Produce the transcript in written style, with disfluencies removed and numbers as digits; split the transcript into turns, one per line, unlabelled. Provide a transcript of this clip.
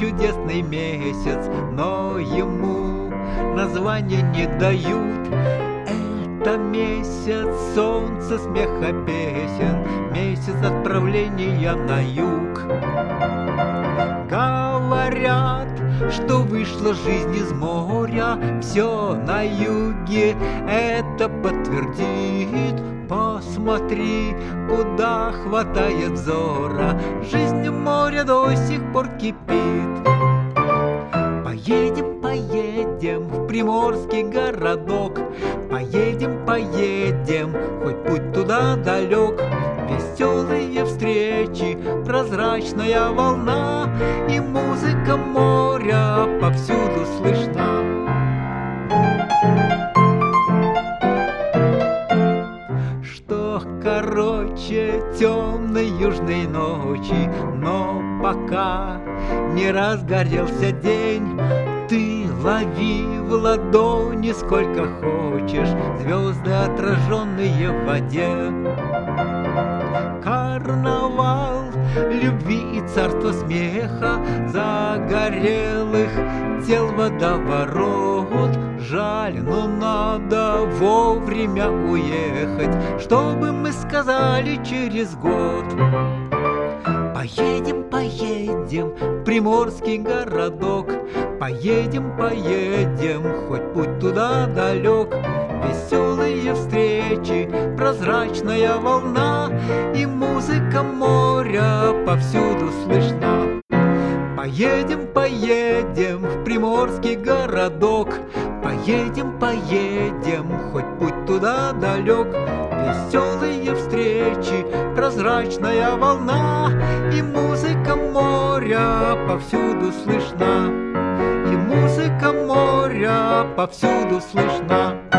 чудесный месяц, но ему названия не дают. Это месяц солнца, смеха, песен, месяц отправления на юг. Говорят, что вышла жизнь из моря, все на юге это подтвердит. Посмотри, куда хватает взора, жизнь в море до сих пор кипит. Поедем, поедем в приморский городок, поедем, поедем, хоть путь туда далек. Веселые встречи, прозрачная волна, и музыка моря повсюду слышна. Что короче темной южной ночи, но пока не разгорелся день, ты лови в ладони сколько хочешь звезды, отраженные в воде. Карнавал любви и царство смеха, загорелых тел водоворот. Жаль, но надо вовремя уехать, чтобы мы сказали через год. Поедем, поедем в приморский городок, поедем, поедем, хоть путь туда далек. Веселые встречи, прозрачная волна, и музыка моря повсюду слышна. Поедем, поедем в приморский городок, поедем, поедем, хоть путь туда далек. Веселые встречи, прозрачная волна, и музыка моря повсюду слышна. И музыка моря повсюду слышна.